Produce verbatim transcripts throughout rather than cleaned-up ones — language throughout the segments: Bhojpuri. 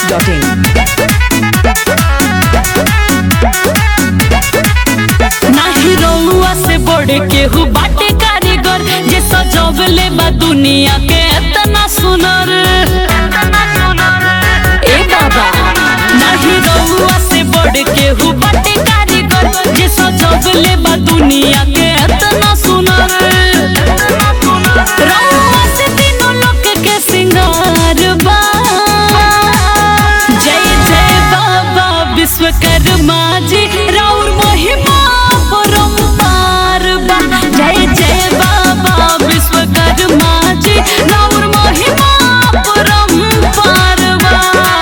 Dot in. नाही रउआ से बढ़ के हु बाटे कारीगर जे सजवले बा दुनिया के इतना सुनर। ए बाबा नाही रउआ से बढ़ के हु बाटे कारीगर जे सजवले बा दुनिया के इतना सुनर। रउआ से तीनों लोक के सिंगार बा। जय जय बाबा विश्वकर्मा जी राउर महिमा परम्पार बा। जय जय बाबा विश्वकर्मा जी राउर महिमा परम्पार बा।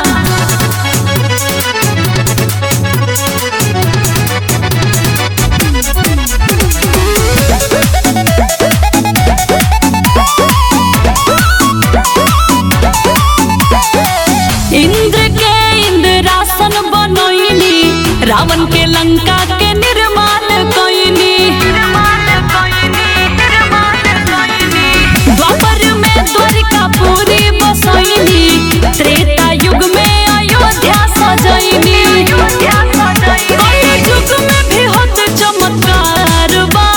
इंद्र के इंद्रासन बनोइनी रावण के लंका के निर्माण कइनी। द्वापर में द्वारिकापुरी बसैनी त्रेता युग में अयोध्या सजैनी। कलयुग में भी होत चमत्कार बा।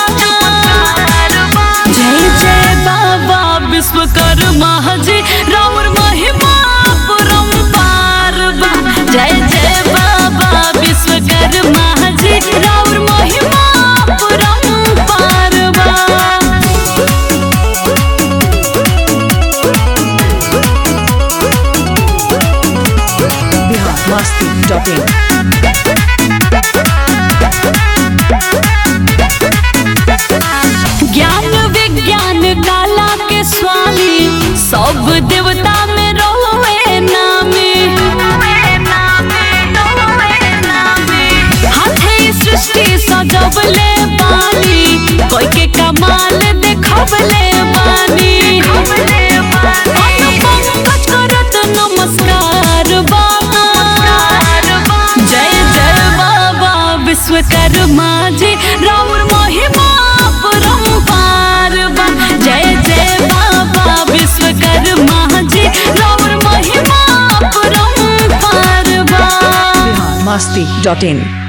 जय जय बाबा विश्वकर्मा जी राउर महिमा परम्पार बा। जय जय बाबा विश्वकर्मा जी राउर महिमा परम्पार बा। Bihar Masti dot in. ज्ञान विज्ञान काला के स्वामी सब देवता में रोवे नामी। हाथे सृष्टि सजवले बानी कोई के कमाल देखवले बानी। पंकज करत नमस्कार बाबा। जय जय बाबा विश्वकर्मा जी राउर महिमा परम्पार बा। जय जय बाबा विश्वकर्मा जी राउर महिमा परम्पार बा। बिहार मस्ती डॉट इन।